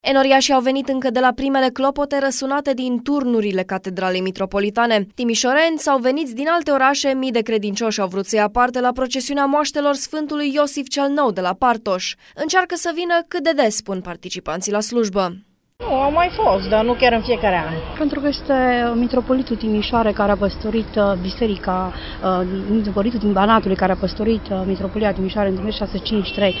Enoriașii au venit încă de la primele clopote răsunate din turnurile catedralei mitropolitane. Timișoreni sau veniți din alte orașe, mii de credincioși au vrut să ia parte la procesiunea moaștelor Sfântului Iosif cel Nou de la Partoș. Încearcă să vină cât de des, spun participanții la slujbă. Nu, au mai fost, dar nu chiar în fiecare an. Pentru că este mitropolitul Timișoare care a păstorit biserica, mitropolitul din Banatului care a păstorit mitropolia Timișoare în 1653,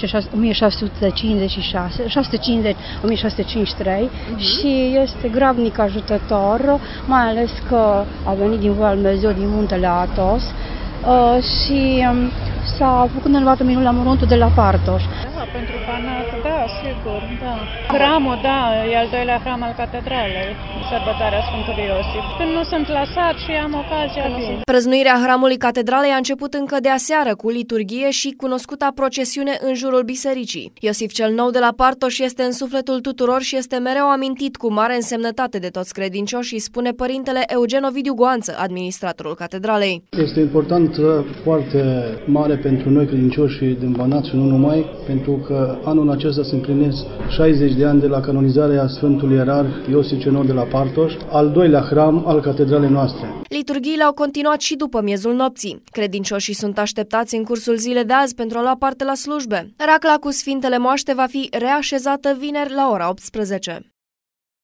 1656, 1650-1653 și este grabnic ajutător, mai ales că a venit din voia lui Dumnezeu din muntele Atos și s-a făcut înălbată minunea mormântul de la Partoș. Da, pentru Banat, da, sigur, da. Hramul, da, e al doilea hram al catedralei, sărbătoarea Sfântului Iosif. Când nu sunt la sat și am ocazia, nu sunt. Prăznuirea hramului catedralei a început încă de aseară cu liturghie și cunoscuta procesiune în jurul bisericii. Iosif cel Nou de la Partoș este în sufletul tuturor și este mereu amintit cu mare însemnătate de toți credincioșii, spune părintele Eugen Ovidiu Goanță, administratorul catedralei. Este important, foarte mare pentru noi credincioși din Banat și nu numai, pentru că anul acesta se împlinesc 60 de ani de la canonizarea Sfântului Ierarh Iosif cel Nou de la Partoș, al doilea hram al catedralei noastre. Liturghiile au continuat și după miezul nopții. Credincioșii sunt așteptați în cursul zilei de azi pentru a lua parte la slujbe. Racla cu Sfintele Moaște va fi reașezată vineri la ora 18.